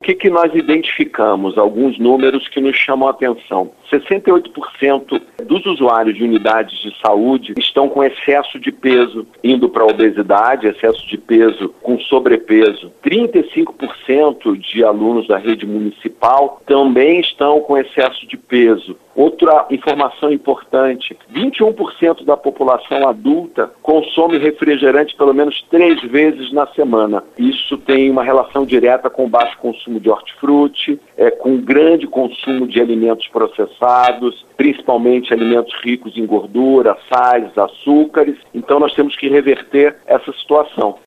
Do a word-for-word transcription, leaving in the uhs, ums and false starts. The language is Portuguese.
O que, que nós identificamos? Alguns números que nos chamam a atenção. sessenta e oito por cento dos usuários de unidades de saúde estão com excesso de peso, indo para a obesidade, excesso de peso com sobrepeso. trinta e cinco por cento de alunos da rede municipal também estão com excesso de peso. Outra informação importante, vinte e um por cento da população adulta consome refrigerante pelo menos três vezes na semana. Isso tem uma relação direta com baixo consumo de hortifruti, é, com grande consumo de alimentos processados, principalmente alimentos ricos em gordura, sais, açúcares. Então nós temos que reverter essa situação.